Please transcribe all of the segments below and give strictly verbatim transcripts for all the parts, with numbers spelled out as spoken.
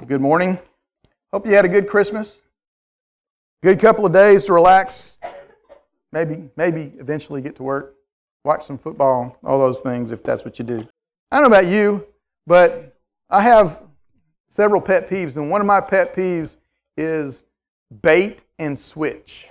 Good morning. Hope you had a good Christmas. Good couple of days to relax. Maybe, maybe eventually get to work. Watch some football, all those things if that's what you do. I don't know about you, but I have several pet peeves, and one of my pet peeves is bait and switch.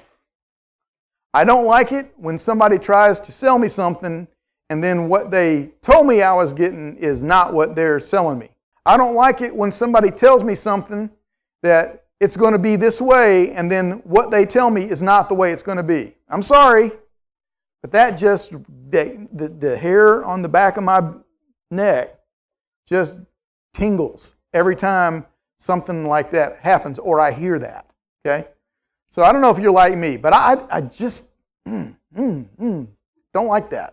I don't like it when somebody tries to sell me something and then what they told me I was getting is not what they're selling me. I don't like it when somebody tells me something that it's going to be this way and then what they tell me is not the way it's going to be. I'm sorry, but that just, the, the, the hair on the back of my neck just tingles every time something like that happens or I hear that, okay? So I don't know if you're like me, but I, I just mm, mm, mm, don't like that.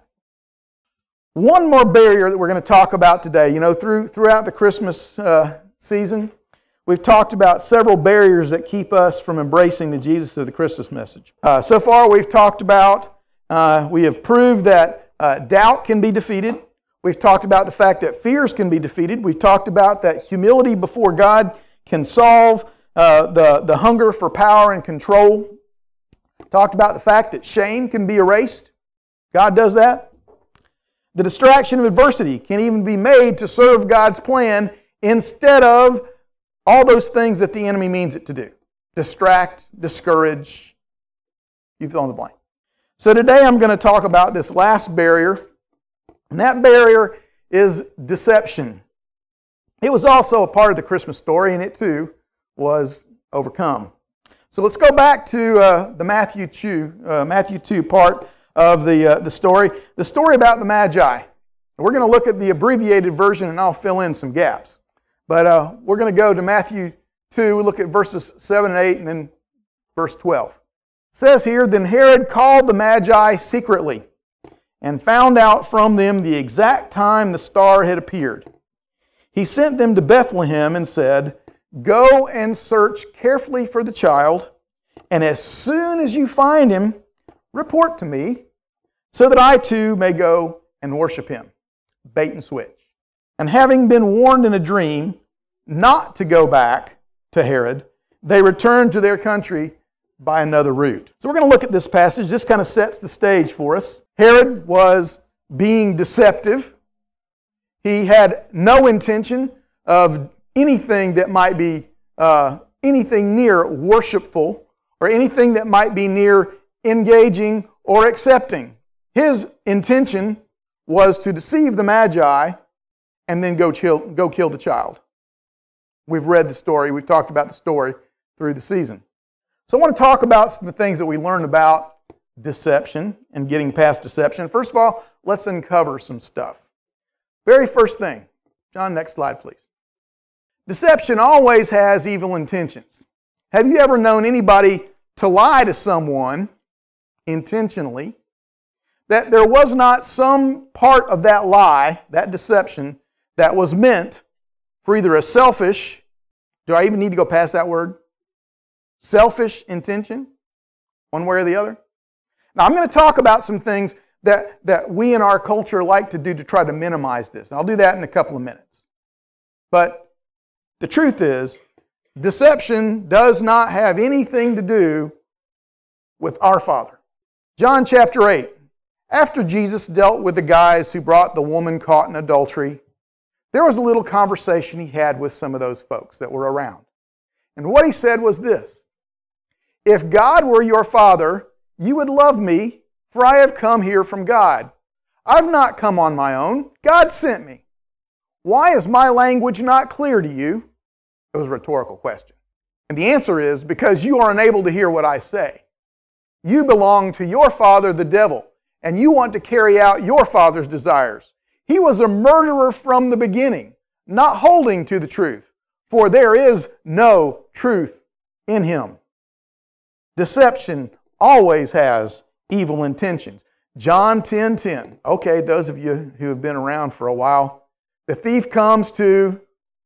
One more barrier that we're going to talk about today. You know, through throughout the Christmas uh, season, we've talked about several barriers that keep us from embracing the Jesus of the Christmas message. Uh, so far, we've talked about, uh, we have proved that uh, doubt can be defeated. We've talked about the fact that fears can be defeated. We've talked about that humility before God can solve uh, the, the hunger for power and control. Talked about the fact that shame can be erased. God does that. The distraction of adversity can even be made to serve God's plan instead of all those things that the enemy means it to do. Distract, discourage, you fill in the blank. So today I'm going to talk about this last barrier, and that barrier is deception. It was also a part of the Christmas story, and it too was overcome. So let's go back to uh, the Matthew two, uh, Matthew two part of the uh, the story. The story about the Magi. We're going to look at the abbreviated version and I'll fill in some gaps. But uh, we're going to go to Matthew two, we look at verses seven and eight and then verse twelve. It says here, "Then Herod called the Magi secretly and found out from them the exact time the star had appeared. He sent them to Bethlehem and said, 'Go and search carefully for the child, and as soon as you find him, report to me, so that I too may go and worship him.'" Bait and switch. "And having been warned in a dream not to go back to Herod, they returned to their country by another route." So we're going to look at this passage. This kind of sets the stage for us. Herod was being deceptive. He had no intention of anything that might be uh, anything near worshipful or anything that might be near engaging or accepting. His intention was to deceive the Magi and then go kill, go kill the child. We've read the story. We've talked about the story through the season. So I want to talk about some of the things that we learned about deception and getting past deception. First of all, let's uncover some stuff. Very first thing. John, next slide, please. Deception always has evil intentions. Have you ever known anybody to lie to someone intentionally, that there was not some part of that lie, that deception, that was meant for either a selfish, do I even need to go past that word? Selfish intention, one way or the other? Now I'm going to talk about some things that, that we in our culture like to do to try to minimize this. I'll do that in a couple of minutes. But the truth is, deception does not have anything to do with our Father. John chapter eight. After Jesus dealt with the guys who brought the woman caught in adultery, there was a little conversation he had with some of those folks that were around. And what he said was this: "If God were your Father, you would love me, for I have come here from God. I've not come on my own. God sent me. Why is my language not clear to you?" It was a rhetorical question. And the answer is, because you are unable to hear what I say. You belong to your father, the devil, and you want to carry out your father's desires. He was a murderer from the beginning, not holding to the truth, for there is no truth in him. Deception always has evil intentions. John ten ten. Okay, those of you who have been around for a while. "The thief comes to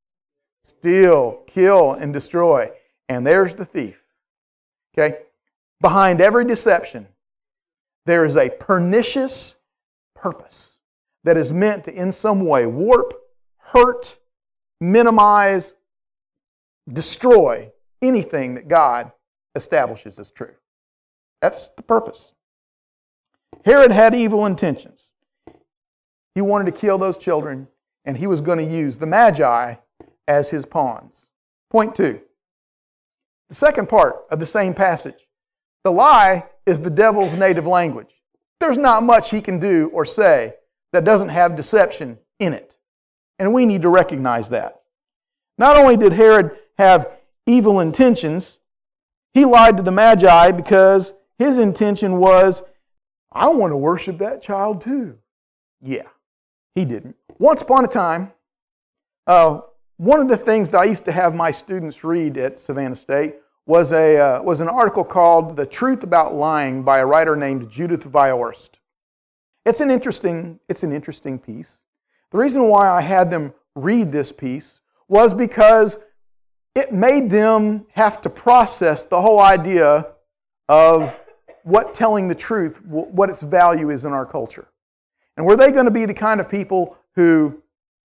steal, kill, and destroy." And there's the thief. Okay? Behind every deception, there is a pernicious purpose that is meant to, in some way, warp, hurt, minimize, destroy anything that God establishes as true. That's the purpose. Herod had evil intentions. He wanted to kill those children, and he was going to use the Magi as his pawns. Point two. The second part of the same passage. The lie is the devil's native language. There's not much he can do or say that doesn't have deception in it. And we need to recognize that. Not only did Herod have evil intentions, he lied to the Magi because his intention was, I want to worship that child too. Yeah, he didn't. Once upon a time, uh, one of the things that I used to have my students read at Savannah State was a uh, was an article called "The Truth About Lying" by a writer named Judith Viorst. It's an interesting it's an interesting piece. The reason why I had them read this piece was because it made them have to process the whole idea of what telling the truth, what its value is in our culture. And were they going to be the kind of people who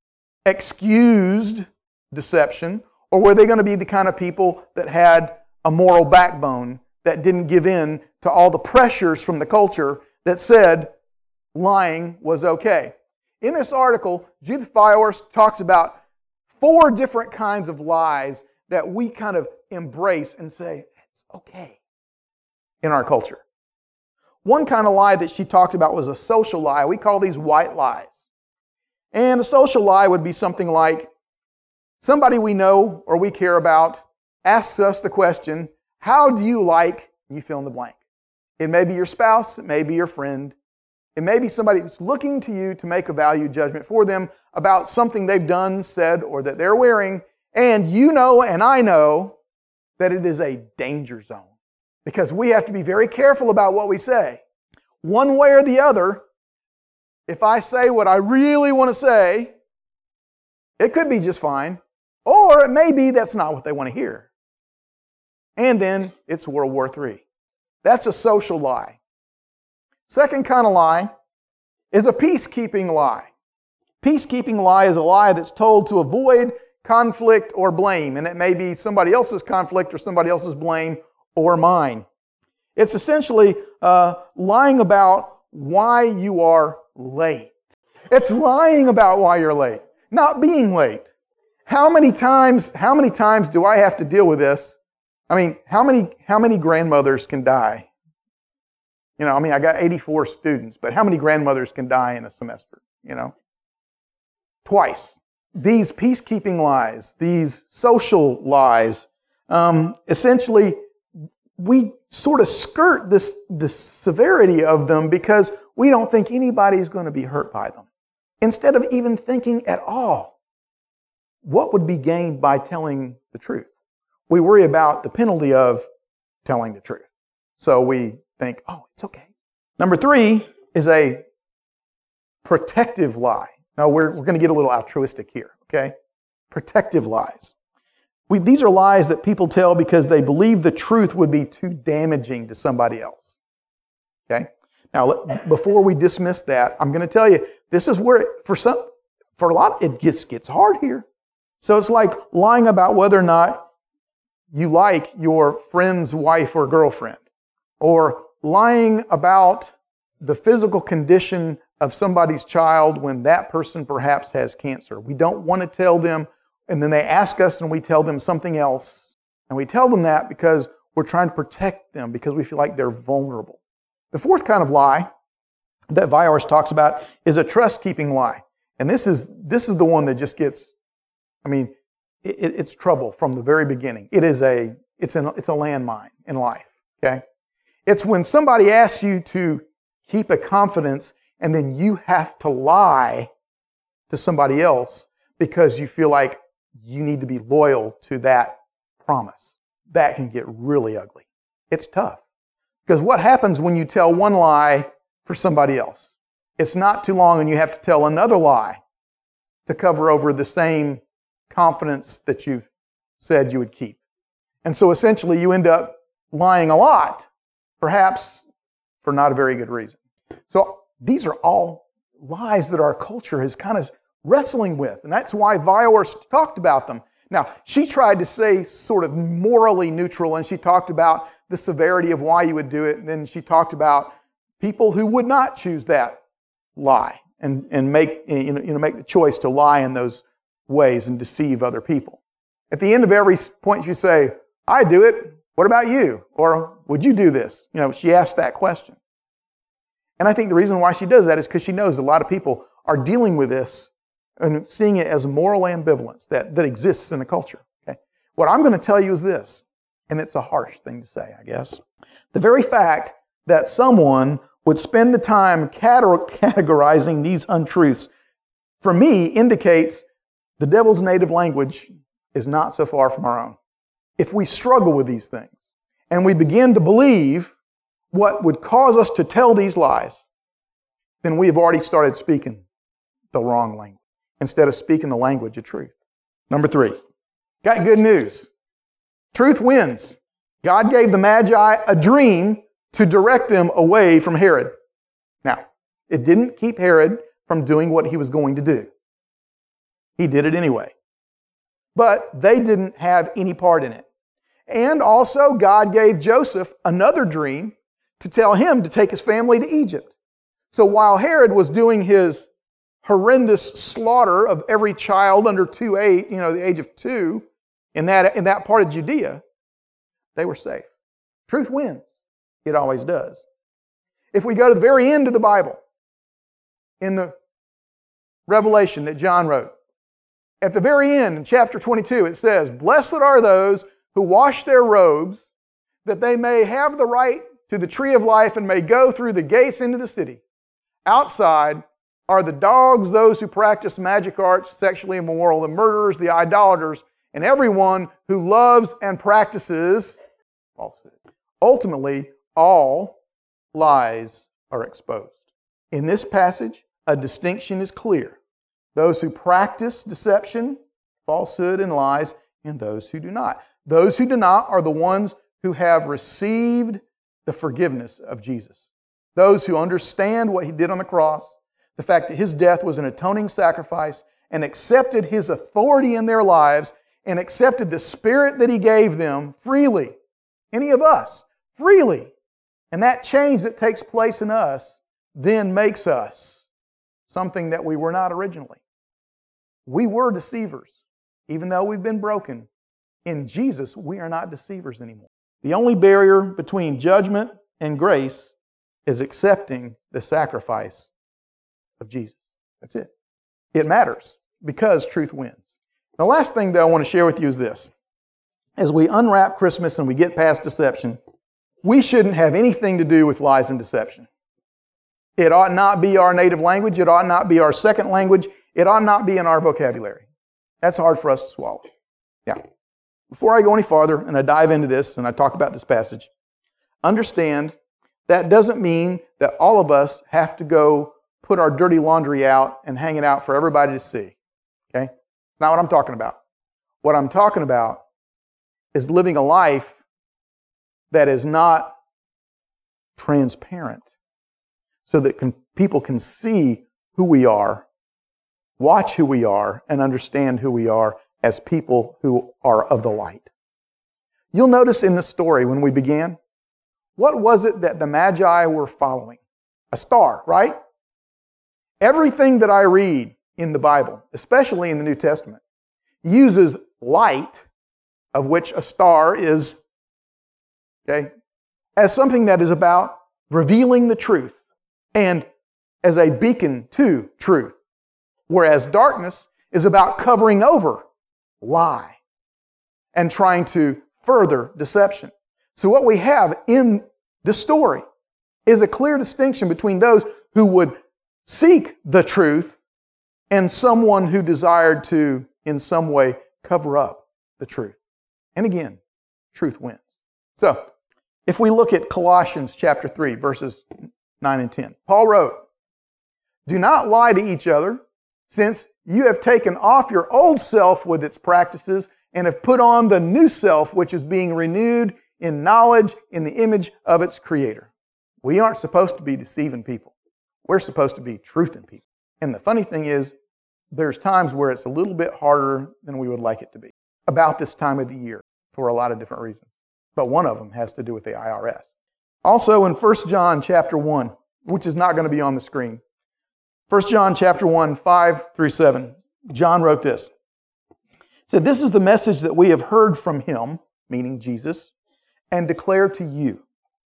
excused deception, or were they going to be the kind of people that had a moral backbone that didn't give in to all the pressures from the culture that said lying was okay? In this article, Judith Viorst talks about four different kinds of lies that we kind of embrace and say, it's okay in our culture. One kind of lie that she talked about was a social lie. We call these white lies. And a social lie would be something like, somebody we know or we care about asks us the question, how do you like, you fill in the blank. It may be your spouse, it may be your friend, it may be somebody who's looking to you to make a value judgment for them about something they've done, said, or that they're wearing, and you know and I know that it is a danger zone. Because we have to be very careful about what we say. One way or the other, if I say what I really want to say, it could be just fine. Or it may be that's not what they want to hear. And then it's World War Three. That's a social lie. Second kind of lie is a peacekeeping lie. Peacekeeping lie is a lie that's told to avoid conflict or blame. And it may be somebody else's conflict or somebody else's blame or mine. It's essentially uh, lying about why you are late. It's lying about why you're late, not being late. How many times, how many times do I have to deal with this? I mean, how many, how many grandmothers can die? You know, I mean, I got eighty-four students, but how many grandmothers can die in a semester? You know? Twice. These peacekeeping lies, these social lies, um, essentially, we sort of skirt this, this severity of them because we don't think anybody's going to be hurt by them. Instead of even thinking at all, what would be gained by telling the truth? We worry about the penalty of telling the truth. So we think, oh, it's okay. Number three is a protective lie. Now, we're, we're going to get a little altruistic here, okay? Protective lies. We, these are lies that people tell because they believe the truth would be too damaging to somebody else. Okay? Now, let, before we dismiss that, I'm going to tell you, this is where, it, for some, for a lot, it gets, gets hard here. So it's like lying about whether or not you like your friend's wife or girlfriend, or lying about the physical condition of somebody's child when that person perhaps has cancer. We don't want to tell them, and then they ask us and we tell them something else. And we tell them that because we're trying to protect them, because we feel like they're vulnerable. The fourth kind of lie that Viorst talks about is a trust-keeping lie. And this is this is the one that just gets, I mean, it, it's trouble from the very beginning. It is a it's an it's a landmine in life. Okay, it's when somebody asks you to keep a confidence and then you have to lie to somebody else because you feel like you need to be loyal to that promise. That can get really ugly. It's tough. Because what happens when you tell one lie for somebody else? It's not too long and you have to tell another lie to cover over the same confidence that you've said you would keep. And so essentially you end up lying a lot, perhaps for not a very good reason. So these are all lies that our culture is kind of wrestling with. And that's why Viorst talked about them. Now, she tried to say sort of morally neutral, and she talked about the severity of why you would do it, and then she talked about people who would not choose that lie and, and make, you know, you know, make the choice to lie in those ways and deceive other people. At the end of every point, you say, I do it. What about you? Or would you do this? You know, she asked that question. And I think the reason why she does that is because she knows a lot of people are dealing with this and seeing it as moral ambivalence that, that exists in the culture. Okay? What I'm going to tell you is this, and it's a harsh thing to say, I guess. The very fact that someone would spend the time categorizing these untruths, for me, indicates the devil's native language is not so far from our own. If we struggle with these things and we begin to believe what would cause us to tell these lies, then we have already started speaking the wrong language instead of speaking the language of truth. Number three, got good news. Truth wins. God gave the Magi a dream to direct them away from Herod. Now, it didn't keep Herod from doing what he was going to do. He did it anyway. But they didn't have any part in it. And also, God gave Joseph another dream to tell him to take his family to Egypt. So while Herod was doing his horrendous slaughter of every child under two eight, you know, the age of two, in that, in that part of Judea, they were safe. Truth wins. It always does. If we go to the very end of the Bible, in the Revelation that John wrote, at the very end, in chapter twenty-two, it says, "Blessed are those who wash their robes, that they may have the right to the tree of life and may go through the gates into the city. Outside are the dogs, those who practice magic arts, sexually immoral, the murderers, the idolaters, and everyone who loves and practices falsehood." Ultimately, all lies are exposed. In this passage, a distinction is clear. Those who practice deception, falsehood, and lies, and those who do not. Those who do not are the ones who have received the forgiveness of Jesus. Those who understand what He did on the cross, the fact that His death was an atoning sacrifice, and accepted His authority in their lives, and accepted the Spirit that He gave them freely. Any of us, freely. And that change that takes place in us then makes us something that we were not originally. We were deceivers, even though we've been broken. In Jesus, we are not deceivers anymore. The only barrier between judgment and grace is accepting the sacrifice of Jesus. That's it. It matters because truth wins. The last thing that I want to share with you is this. As we unwrap Christmas and we get past deception, we shouldn't have anything to do with lies and deception. It ought not be our native language. It ought not be our second language. It ought not be in our vocabulary. That's hard for us to swallow. Yeah. Before I go any farther and I dive into this and I talk about this passage, understand that doesn't mean that all of us have to go put our dirty laundry out and hang it out for everybody to see. Okay? It's not what I'm talking about. What I'm talking about is living a life that is not transparent so that can, people can see who we are, watch who we are, and understand who we are as people who are of the light. You'll notice in the story when we began, what was it that the Magi were following? A star, right? Everything that I read in the Bible, especially in the New Testament, uses light, of which a star is, okay, as something that is about revealing the truth and as a beacon to truth. Whereas darkness is about covering over lie and trying to further deception. So what we have in this story is a clear distinction between those who would seek the truth and someone who desired to, in some way, cover up the truth. And again, truth wins. So, if we look at Colossians chapter three, verses nine and ten, Paul wrote, "Do not lie to each other, since you have taken off your old self with its practices and have put on the new self, which is being renewed in knowledge in the image of its Creator." We aren't supposed to be deceiving people. We're supposed to be truthing people. And the funny thing is, there's times where it's a little bit harder than we would like it to be. about this time of the year for a lot of different reasons. But one of them has to do with the I R S. Also in First John chapter one, which is not going to be on the screen. First John chapter one, five through seven. John wrote this. He said, "This is the message that we have heard from him," meaning Jesus, "and declare to you.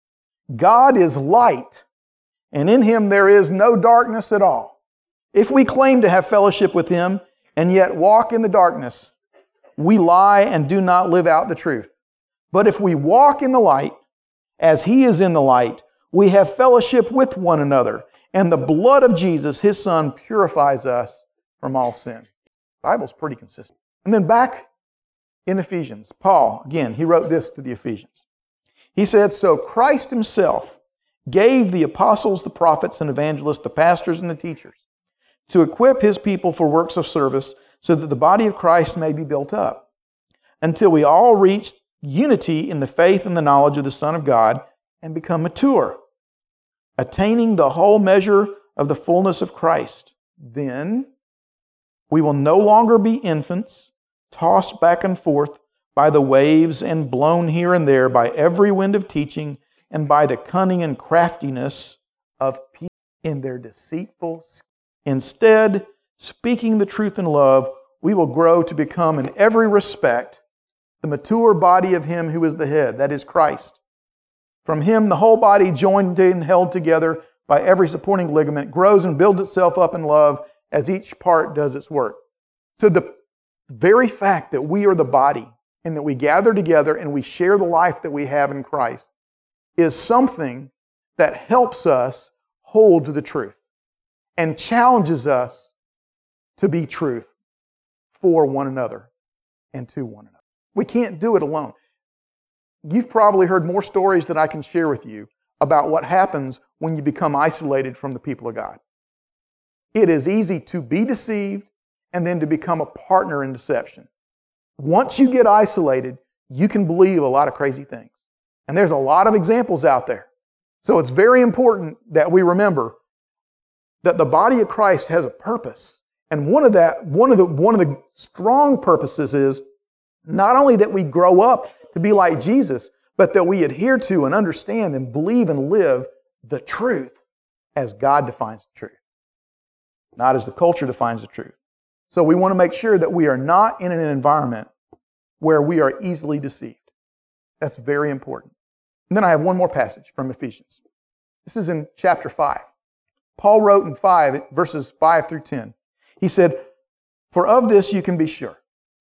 God is light, and in him there is no darkness at all. If we claim to have fellowship with him and yet walk in the darkness, we lie and do not live out the truth. But if we walk in the light, as he is in the light, we have fellowship with one another, and the blood of Jesus, his Son, purifies us from all sin." The Bible's pretty consistent. And then back in Ephesians, Paul, again, he wrote this to the Ephesians. He said, "So Christ himself gave the apostles, the prophets, and evangelists, the pastors, and the teachers to equip his people for works of service so that the body of Christ may be built up until we all reach unity in the faith and the knowledge of the Son of God and become mature, attaining the whole measure of the fullness of Christ. Then we will no longer be infants, tossed back and forth by the waves and blown here and there by every wind of teaching and by the cunning and craftiness of people in their deceitful schemes. Instead, speaking the truth in love, we will grow to become in every respect the mature body of him who is the head, that is Christ. From him, the whole body, joined and held together by every supporting ligament, grows and builds itself up in love as each part does its work." So the very fact that we are the body and that we gather together and we share the life that we have in Christ is something that helps us hold to the truth and challenges us to be truth for one another and to one another. We can't do it alone. You've probably heard more stories that I can share with you about what happens when you become isolated from the people of God. It is easy to be deceived and then to become a partner in deception. Once you get isolated, you can believe a lot of crazy things. And there's a lot of examples out there. So it's very important that we remember that the body of Christ has a purpose. And one of that, one of the, one of the strong purposes is not only that we grow up to be like Jesus, but that we adhere to and understand and believe and live the truth as God defines the truth, not as the culture defines the truth. So we want to make sure that we are not in an environment where we are easily deceived. That's very important. And then I have one more passage from Ephesians. This is in chapter five. Paul wrote in five, verses five through ten. He said, "For of this you can be sure.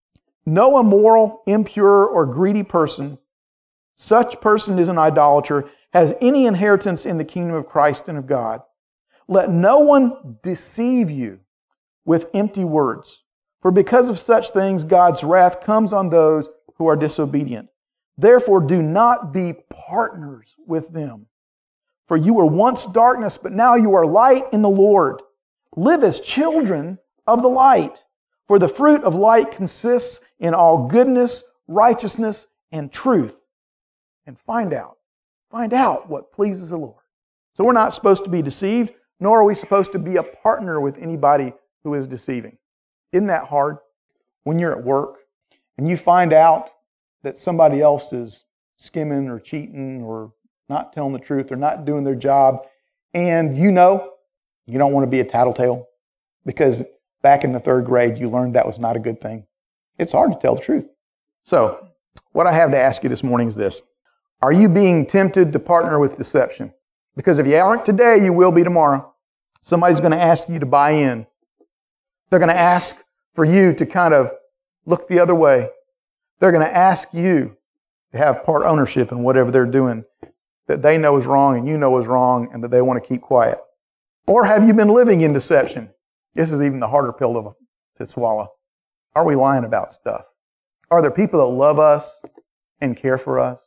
No immoral, impure, or greedy person, such person is an idolater, has any inheritance in the kingdom of Christ and of God. Let no one deceive you with empty words, for because of such things God's wrath comes on those who are disobedient. Therefore do not be partners with them. For you were once darkness, but now you are light in the Lord. Live as children of the light. For the fruit of light consists in all goodness, righteousness, and truth." And find out, find out what pleases the Lord. So we're not supposed to be deceived, nor are we supposed to be a partner with anybody who is deceiving. Isn't that hard? When you're at work and you find out that somebody else is skimming or cheating or not telling the truth or not doing their job, and you know you don't want to be a tattletale because back in the third grade you learned that was not a good thing. It's hard to tell the truth. So, what I have to ask you this morning is this. Are you being tempted to partner with deception? Because if you aren't today, you will be tomorrow. Somebody's going to ask you to buy in. They're going to ask for you to kind of look the other way. They're going to ask you to have part ownership in whatever they're doing that they know is wrong and you know is wrong and that they want to keep quiet. Or have you been living in deception? This is even the harder pill to, to swallow. Are we lying about stuff? Are there people that love us and care for us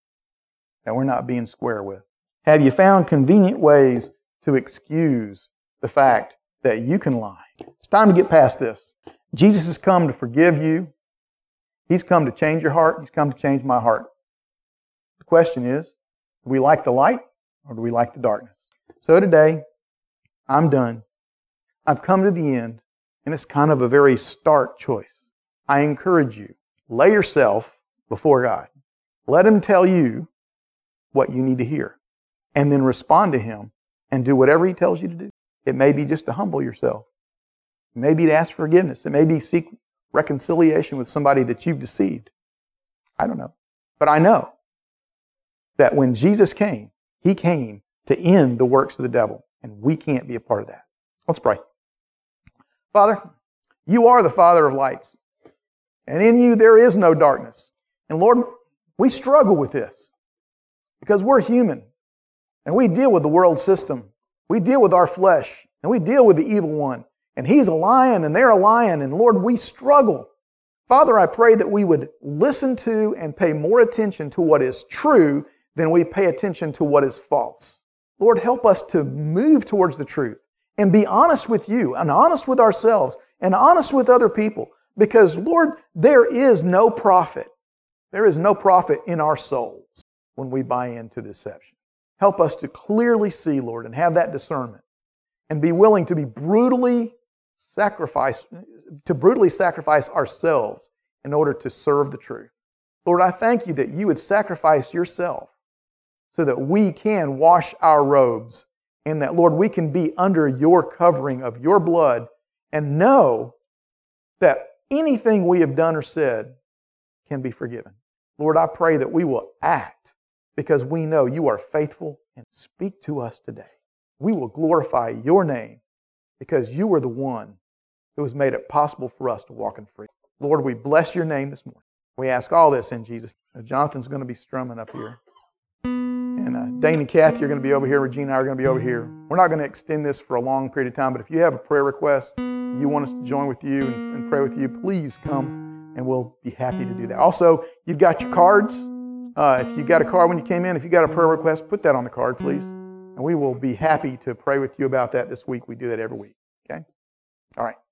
that we're not being square with? Have you found convenient ways to excuse the fact that you can lie? It's time to get past this. Jesus has come to forgive you. He's come to change your heart. He's come to change my heart. The question is, do we like the light or do we like the darkness? So today, I'm done. I've come to the end, and it's kind of a very stark choice. I encourage you, lay yourself before God. Let Him tell you what you need to hear. And then respond to Him and do whatever He tells you to do. It may be just to humble yourself. It may be to ask forgiveness. It may be seek reconciliation with somebody that you've deceived. I don't know. But I know that when Jesus came, He came to end the works of the devil. And we can't be a part of that. Let's pray. Father, You are the Father of lights. And in You there is no darkness. And Lord, we struggle with this because we're human. And we deal with the world system. We deal with our flesh. And we deal with the evil one. And he's a lion and they're a lion. And Lord, we struggle. Father, I pray that we would listen to and pay more attention to what is true than we pay attention to what is false. Lord, help us to move towards the truth and be honest with You and honest with ourselves and honest with other people. Because, Lord, there is no profit. There is no profit in our souls when we buy into deception. Help us to clearly see, Lord, and have that discernment and be willing to be brutally sacrifice, to brutally sacrifice ourselves in order to serve the truth. Lord, I thank You that You would sacrifice Yourself so that we can wash our robes and that, Lord, we can be under Your covering of Your blood and know that anything we have done or said can be forgiven. Lord, I pray that we will act because we know You are faithful and speak to us today. We will glorify Your name because You are the one who has made it possible for us to walk in freedom. Lord, we bless Your name this morning. We ask all this in Jesus' name. Jonathan's going to be strumming up here. And uh, Dane and Kathy are going to be over here. Regina and I are going to be over here. We're not going to extend this for a long period of time, but if you have a prayer request, you want us to join with you and, and pray with you, please come and we'll be happy to do that. Also, you've got your cards. Uh, if you got a card when you came in, if you got a prayer request, put that on the card, please. And we will be happy to pray with you about that this week. We do that every week. Okay? All right.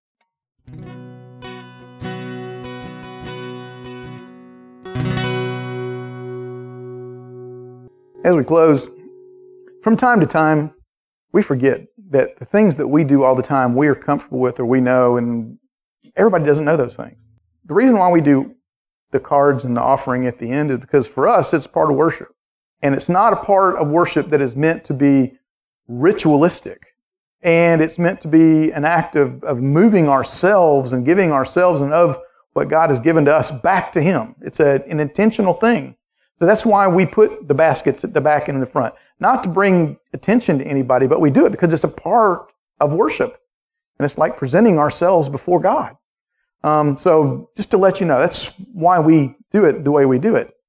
As we close, from time to time, we forget that the things that we do all the time, we are comfortable with or we know, and everybody doesn't know those things. The reason why we do the cards and the offering at the end is because for us, it's part of worship. And it's not a part of worship that is meant to be ritualistic. And it's meant to be an act of, of moving ourselves and giving ourselves and of what God has given to us back to Him. It's a, an intentional thing. So that's why we put the baskets at the back and in the front. Not to bring attention to anybody, but we do it because it's a part of worship. And it's like presenting ourselves before God. Um, so just to let you know, that's why we do it the way we do it.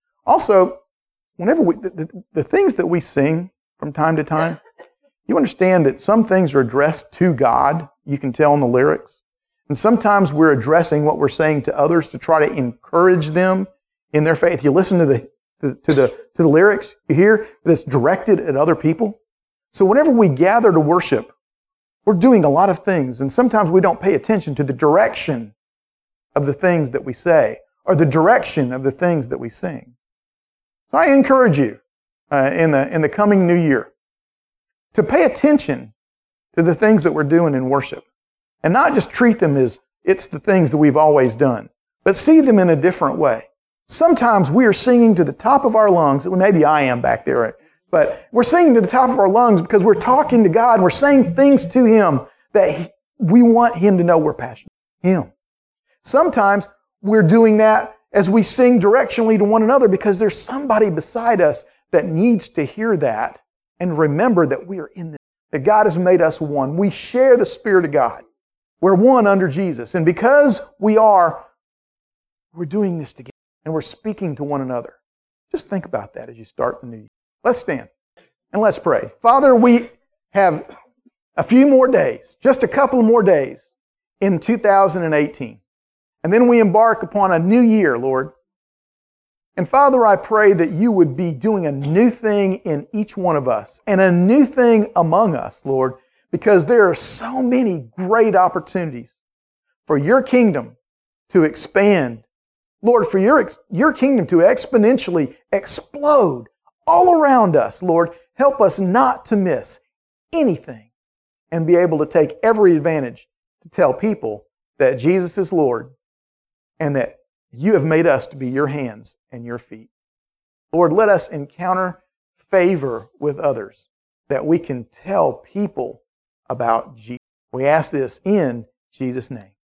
Also, whenever we, the, the, the things that we sing from time to time, you understand that some things are addressed to God. You can tell in the lyrics. And sometimes we're addressing what we're saying to others to try to encourage them in their faith. You listen to the to, to the to the lyrics, you hear that it's directed at other people. So whenever we gather to worship, we're doing a lot of things, and sometimes we don't pay attention to the direction of the things that we say or the direction of the things that we sing. So I encourage you uh, in the in the coming new year to pay attention to the things that we're doing in worship and not just treat them as it's the things that we've always done, but see them in a different way. Sometimes we are singing to the top of our lungs. Well, maybe I am back there, but we're singing to the top of our lungs because we're talking to God and we're saying things to Him that he, we want Him to know we're passionate about Him. Sometimes we're doing that as we sing directionally to one another because there's somebody beside us that needs to hear that and remember that we are in this, that God has made us one. We share the Spirit of God. We're one under Jesus. And because we are, we're doing this together. And we're speaking to one another. Just think about that as you start the new year. Let's stand and let's pray. Father, we have a few more days, just a couple more days in two thousand eighteen. And then we embark upon a new year, Lord. And Father, I pray that You would be doing a new thing in each one of us and a new thing among us, Lord, because there are so many great opportunities for Your kingdom to expand. Lord, for your, your kingdom to exponentially explode all around us, Lord, help us not to miss anything and be able to take every advantage to tell people that Jesus is Lord and that You have made us to be your hands and your feet. Lord, let us encounter favor with others that we can tell people about Jesus. We ask this in Jesus' name.